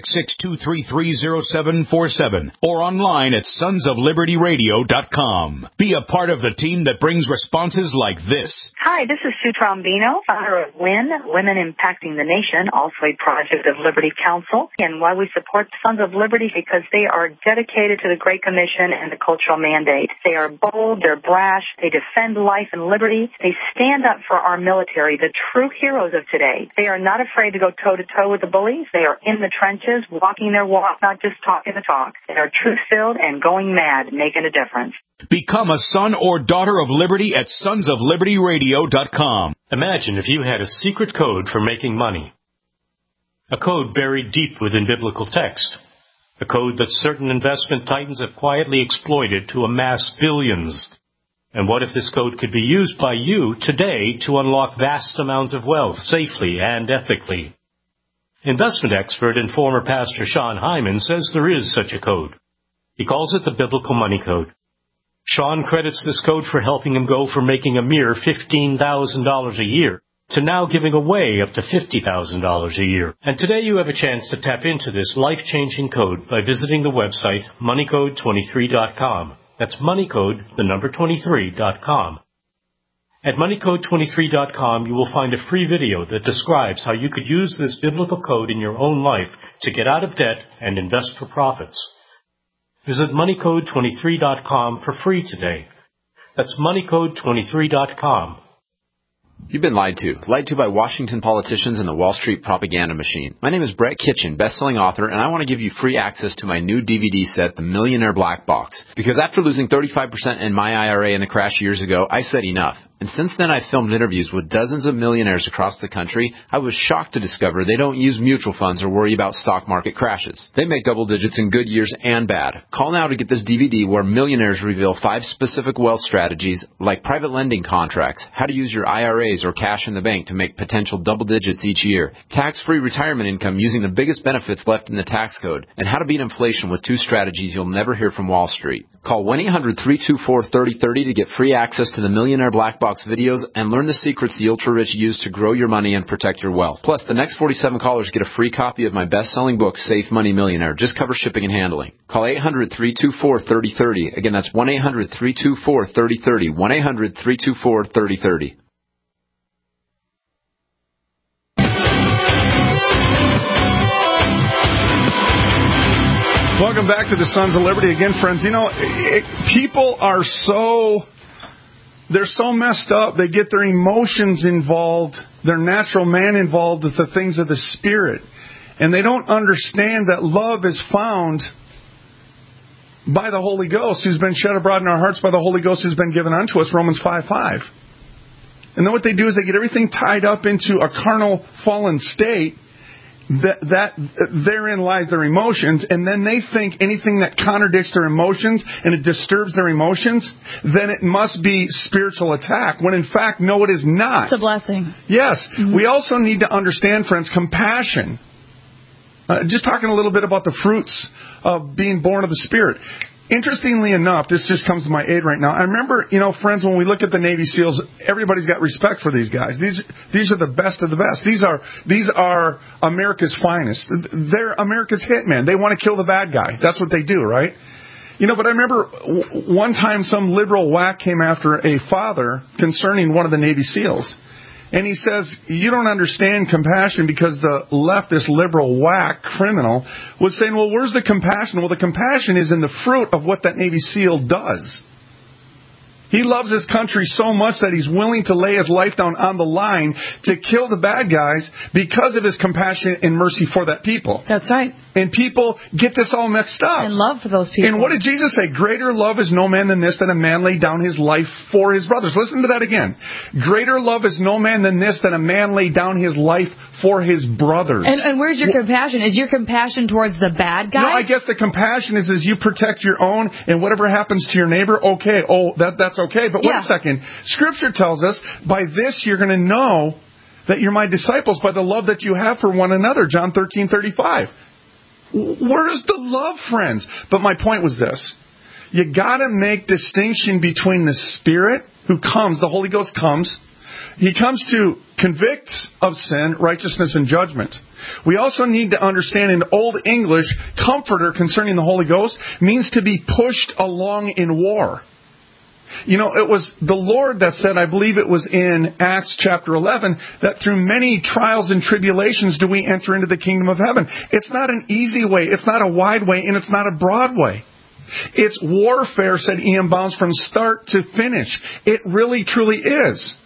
1-866-233-0747 or online at sonsoflibertyradio.com. Be a part of the team that brings responses like this. Hi, this is Sue Trombino, founder of WIN, Women Impacting the Nation, also a project of Liberty Council. And why we support Sons of Liberty, because they are dedicated to the Great Commission and the cultural mandate. They are bold, they're brash, they defend life and liberty. They stand up for our military, the true heroes of today. They are not afraid to go toe-to-toe with the bullies. They are in the trenches, walking their walk, not just talking the talk. They are truth-filled and going mad, making a difference. Become a son or daughter of liberty at sonsoflibertyradio.com. Imagine if you had a secret code for making money. A code buried deep within biblical text. A code that certain investment titans have quietly exploited to amass billions. And what if this code could be used by you today to unlock vast amounts of wealth safely and ethically? Investment expert and former pastor Sean Hyman says there is such a code. He calls it the Biblical Money Code. Sean credits this code for helping him go from making a mere $15,000 a year to now giving away up to $50,000 a year. And today you have a chance to tap into this life-changing code by visiting the website moneycode23.com. That's moneycode, the number 23.com. At moneycode23.com, you will find a free video that describes how you could use this biblical code in your own life to get out of debt and invest for profits. Visit moneycode23.com for free today. That's moneycode23.com. You've been lied to by Washington politicians and the Wall Street propaganda machine. My name is Brett Kitchen, best-selling author, and I want to give you free access to my new DVD set, The Millionaire Black Box. Because after losing 35% in my IRA in the crash years ago, I said enough. And since then, I've filmed interviews with dozens of millionaires across the country. I was shocked to discover they don't use mutual funds or worry about stock market crashes. They make double digits in good years and bad. Call now to get this DVD where millionaires reveal 5 specific wealth strategies like private lending contracts, how to use your IRAs or cash in the bank to make potential double digits each year, tax-free retirement income using the biggest benefits left in the tax code, and how to beat inflation with 2 strategies you'll never hear from Wall Street. Call 1-800-324-3030 to get free access to the Millionaire Black Box videos and learn the secrets the ultra-rich use to grow your money and protect your wealth. Plus, the next 47 callers get a free copy of my best-selling book, Safe Money Millionaire. Just cover shipping and handling. Call 800-324-3030. Again, that's 1-800-324-3030. 1-800-324-3030. Welcome back to the Sons of Liberty again, friends. You know, people are they're so messed up. They get their emotions involved, their natural man involved with the things of the Spirit. And they don't understand that love is found by the Holy Ghost, who's been shed abroad in our hearts by the Holy Ghost who's been given unto us, Romans 5:5. And then what they do is they get everything tied up into a carnal, fallen state. That therein lies their emotions, and then they think anything that contradicts their emotions and it disturbs their emotions, then it must be spiritual attack, when in fact, no, it is not. It's a blessing. Yes. Mm-hmm. We also need to understand, friends, compassion. Just talking a little bit about the fruits of being born of the Spirit. Interestingly enough, this just comes to my aid right now. I remember, friends, when we look at the Navy SEALs, everybody's got respect for these guys. These are the best of the best. These are America's finest. They're America's hitmen. They want to kill the bad guy. That's what they do, right? But I remember one time some liberal whack came after a father concerning one of the Navy SEALs. And he says, you don't understand compassion, because the leftist liberal whack criminal was saying, well, where's the compassion? Well, the compassion is in the fruit of what that Navy SEAL does. He loves his country so much that he's willing to lay his life down on the line to kill the bad guys because of his compassion and mercy for that people. That's right. And people get this all mixed up. And love for those people. And what did Jesus say? Greater love is no man than this, that a man lay down his life for his brothers. Listen to that again. Greater love is no man than this, that a man lay down his life for his brothers. And where's your compassion? Is your compassion towards the bad guy? No, I guess the compassion is you protect your own, and whatever happens to your neighbor, okay. Oh, that's okay. But wait a second. Scripture tells us, by this you're going to know that you're my disciples, by the love that you have for one another. John 13:35. Where's the love, friends? But my point was this. You got to make distinction between the Spirit who comes, the Holy Ghost comes. He comes to convict of sin, righteousness, and judgment. We also need to understand in Old English, comforter concerning the Holy Ghost means to be pushed along in war. You know, it was the Lord that said, I believe it was in Acts chapter 11, that through many trials and tribulations do we enter into the kingdom of heaven. It's not an easy way, it's not a wide way, and it's not a broad way. It's warfare, said E.M. Bounds, from start to finish. It really, truly is.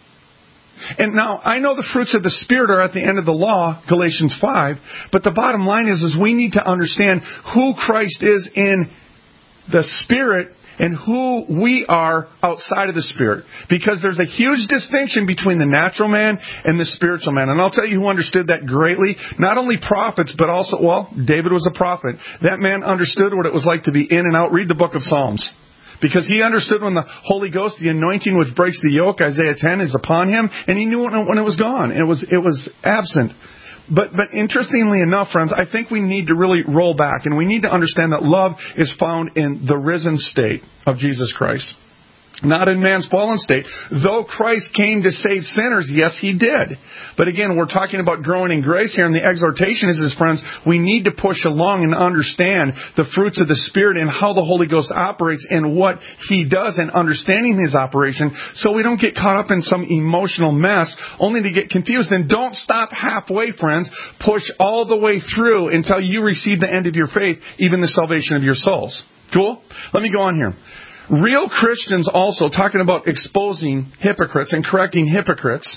And now, I know the fruits of the Spirit are at the end of the law, Galatians 5, but the bottom line is we need to understand who Christ is in the Spirit and who we are outside of the Spirit. Because there's a huge distinction between the natural man and the spiritual man. And I'll tell you who understood that greatly. Not only prophets, but also, David was a prophet. That man understood what it was like to be in and out. Read the book of Psalms. Because he understood when the Holy Ghost, the anointing which breaks the yoke, Isaiah 10, is upon him. And he knew when it was gone. It was absent. But interestingly enough, friends, I think we need to really roll back, and we need to understand that love is found in the risen state of Jesus Christ. Not in man's fallen state. Though Christ came to save sinners, yes, He did. But again, we're talking about growing in grace here, and the exhortation is, friends, we need to push along and understand the fruits of the Spirit and how the Holy Ghost operates and what He does and understanding His operation, so we don't get caught up in some emotional mess only to get confused. And don't stop halfway, friends. Push all the way through until you receive the end of your faith, even the salvation of your souls. Cool? Let me go on here. Real Christians also, talking about exposing hypocrites and correcting hypocrites,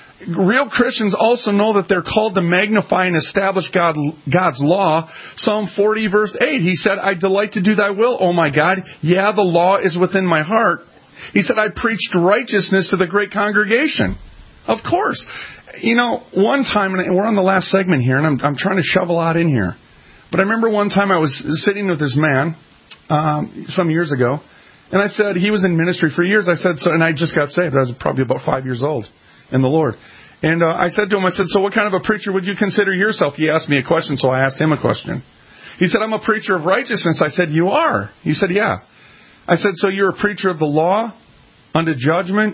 real Christians also know that they're called to magnify and establish God's law. Psalm 40 verse 8, he said, I delight to do thy will, O my God. Yeah, the law is within my heart. He said, I preached righteousness to the great congregation. Of course. You know, one time, and we're on the last segment here, and I'm trying to shove a lot in here. But I remember one time I was sitting with this man some years ago. And I said, he was in ministry for years. I said, so, and I just got saved. I was probably about 5 years old in the Lord. And I said to him, so what kind of a preacher would you consider yourself? He asked me a question, so I asked him a question. He said, I'm a preacher of righteousness. I said, you are? He said, yeah. I said, so you're a preacher of the law, unto judgment,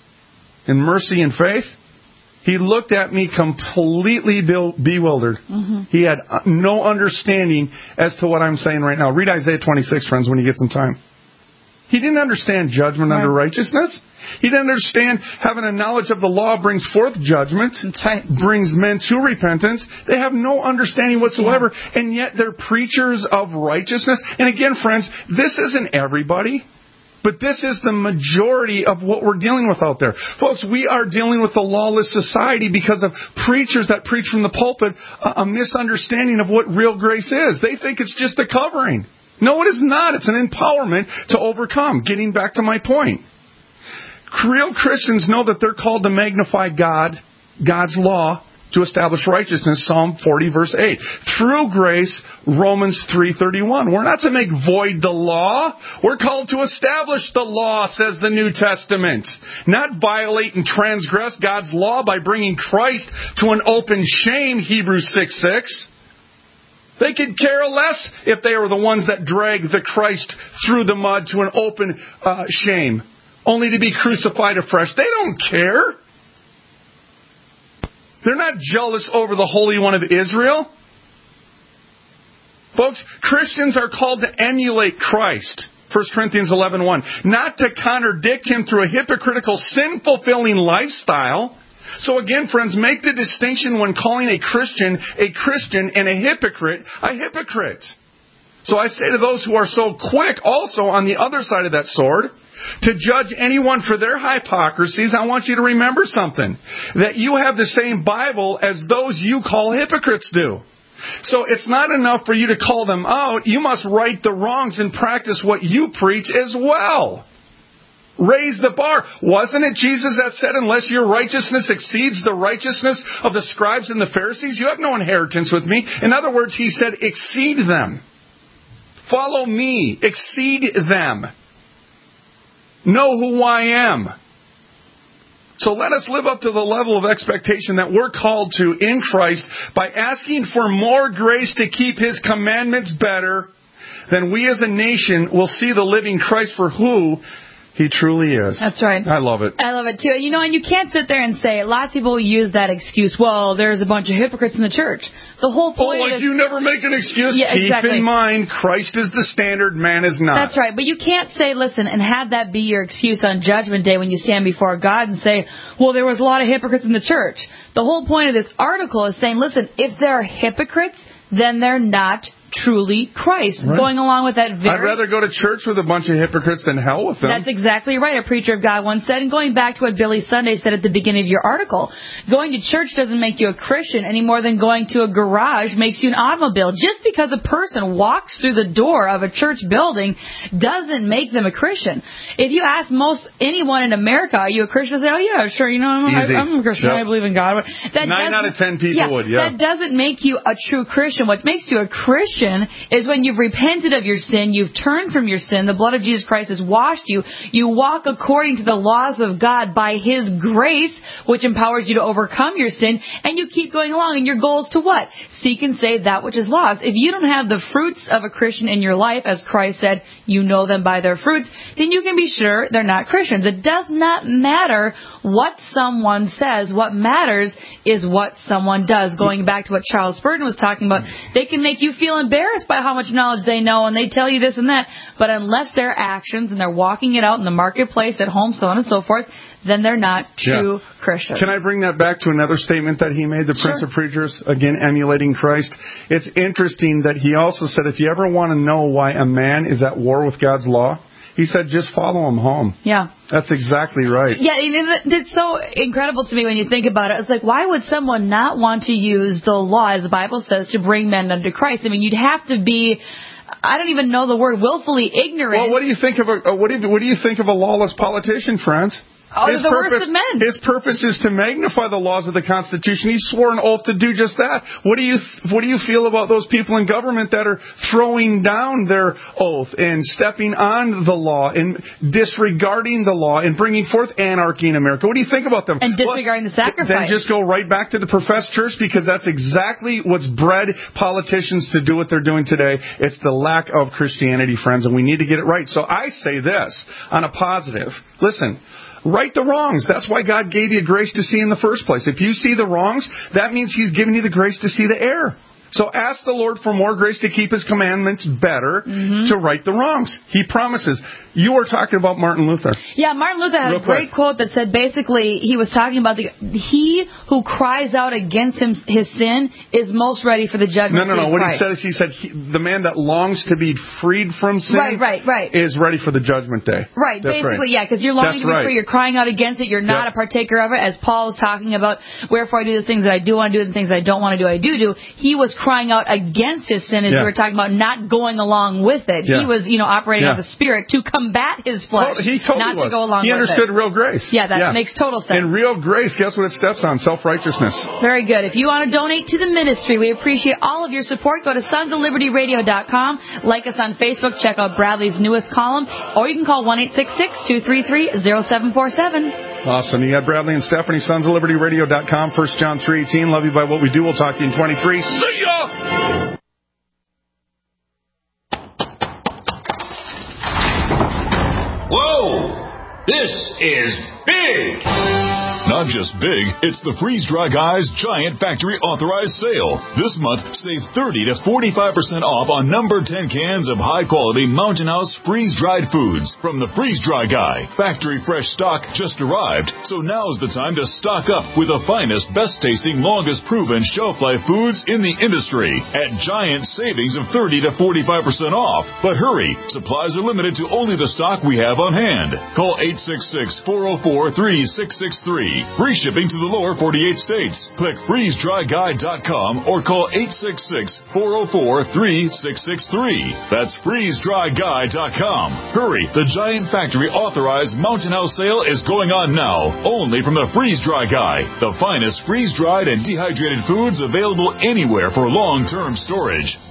and mercy and faith? He looked at me completely bewildered. Mm-hmm. He had no understanding as to what I'm saying right now. Read Isaiah 26, friends, when you get some time. He didn't understand judgment under righteousness. He didn't understand having a knowledge of the law brings forth judgment, brings men to repentance. They have no understanding whatsoever, and yet they're preachers of righteousness. And again, friends, this isn't everybody, but this is the majority of what we're dealing with out there. Folks, we are dealing with a lawless society because of preachers that preach from the pulpit a misunderstanding of what real grace is. They think it's just a covering. No, it is not. It's an empowerment to overcome. Getting back to my point. Real Christians know that they're called to magnify God's law, to establish righteousness, Psalm 40, verse 8. Through grace, Romans 3:31. We're not to make void the law. We're called to establish the law, says the New Testament. Not violate and transgress God's law by bringing Christ to an open shame, Hebrews 6:6. They could care less if they were the ones that dragged the Christ through the mud to an open shame, only to be crucified afresh. They don't care. They're not jealous over the Holy One of Israel. Folks, Christians are called to emulate Christ. 1 Corinthians 11:1. Not to contradict Him through a hypocritical, sin-fulfilling lifestyle. So again, friends, make the distinction when calling a Christian and a hypocrite. So I say to those who are so quick also on the other side of that sword to judge anyone for their hypocrisies, I want you to remember something. That you have the same Bible as those you call hypocrites do. So it's not enough for you to call them out. You must right the wrongs and practice what you preach as well. Raise the bar. Wasn't it Jesus that said, unless your righteousness exceeds the righteousness of the scribes and the Pharisees, you have no inheritance with me? In other words, he said, exceed them. Follow me. Exceed them. Know who I am. So let us live up to the level of expectation that we're called to in Christ by asking for more grace to keep His commandments better. Then we as a nation will see the living Christ for who He truly is. That's right. I love it. I love it too. You know, and you can't sit there and say, lots of people use that excuse, well, there's a bunch of hypocrites in the church. The whole point is... you never make an excuse. Yeah, Keep exactly. in mind, Christ is the standard, man is not. That's right. But you can't say, listen, and have that be your excuse on Judgment Day when you stand before God and say, well, there was a lot of hypocrites in the church. The whole point of this article is saying, listen, if there are hypocrites, then they're not truly Christ. Right. Going along with that I'd rather go to church with a bunch of hypocrites than hell with them. That's exactly right. A preacher of God once said, and going back to what Billy Sunday said at the beginning of your article, going to church doesn't make you a Christian any more than going to a garage makes you an automobile. Just because a person walks through the door of a church building doesn't make them a Christian. If you ask anyone in America, are you a Christian? They say, oh yeah, sure, you know, I'm a Christian. Yep. I believe in God. 9 out of 10 people would, yeah. That doesn't make you a true Christian. What makes you a Christian is when you've repented of your sin, you've turned from your sin, the blood of Jesus Christ has washed you, you walk according to the laws of God by His grace, which empowers you to overcome your sin, and you keep going along, and your goal is to what? Seek and save that which is lost. If you don't have the fruits of a Christian in your life, as Christ said, you know them by their fruits, then you can be sure they're not Christians. It does not matter what someone says. What matters is what someone does. Going back to what Charles Spurgeon was talking about, they can make you feel embarrassed by how much knowledge they know, and they tell you this and that, but unless their actions and they're walking it out in the marketplace, at home, so on and so forth, then they're not true Christians. Can I bring that back to another statement that he made, the Prince of Preachers, again emulating Christ? It's interesting that he also said, if you ever want to know why a man is at war with God's law, he said, just follow him home. Yeah. That's exactly right. Yeah, it's so incredible to me when you think about it. It's like, why would someone not want to use the law, as the Bible says, to bring men unto Christ? I mean, you'd have to be, I don't even know the word, willfully ignorant. Well, what do you think of a lawless politician, friends? Oh, the worst of men. His purpose is to magnify the laws of the Constitution. He swore an oath to do just that. What do you feel about those people in government that are throwing down their oath and stepping on the law and disregarding the law and bringing forth anarchy in America? What do you think about them? And disregarding the sacrifice. Then just go right back to the professed church, because that's exactly what's bred politicians to do what they're doing today. It's the lack of Christianity, friends, and we need to get it right. So I say this on a positive. Listen. Right the wrongs. That's why God gave you grace to see in the first place. If you see the wrongs, that means He's given you the grace to see the error. So ask the Lord for more grace to keep His commandments better, to right the wrongs. He promises. You were talking about Martin Luther. Yeah, Martin Luther had a great quote that said, basically, he was talking about he who cries out against his sin is most ready for the judgment. No. What he said, the man that longs to be freed from sin is ready for the judgment day. Right, That's basically, yeah, because you're longing to be free. You're crying out against it. You're not a partaker of it. As Paul was talking about, wherefore I do those things that I do want to do and the things that I don't want to do, I do. He was crying out against his sin, as you were talking about, not going along with it. He was, operating out of the Spirit to combat his flesh, not to go along with it. He understood real grace. Yeah, that makes total sense. And real grace, guess what it steps on? Self-righteousness. Very good. If you want to donate to the ministry, we appreciate all of your support. Go to sonsoflibertyradio.com. Like us on Facebook. Check out Bradley's newest column. Or you can call 1-866-233-0747. Awesome. You got Bradley and Stephanie, sonsoflibertyradio.com, 1 John 3:18. Love you by what we do. We'll talk to you in 23. See ya! Whoa! This is big! Not just big, it's the Freeze Dry Guy's Giant Factory Authorized Sale. This month, save 30 to 45% off on number 10 cans of high-quality Mountain House freeze-dried foods from the Freeze Dry Guy. Factory fresh stock just arrived, so now's the time to stock up with the finest, best-tasting, longest-proven shelf-life foods in the industry at giant savings of 30 to 45% off. But hurry, supplies are limited to only the stock we have on hand. Call 866-404-3663. Free shipping to the lower 48 states. Click freezedryguy.com or call 866-404-3663. That's freezedryguy.com. Hurry, the Giant Factory Authorized Mountain House sale is going on now, only from the Freeze Dry Guy, the finest freeze-dried and dehydrated foods available anywhere for long-term storage.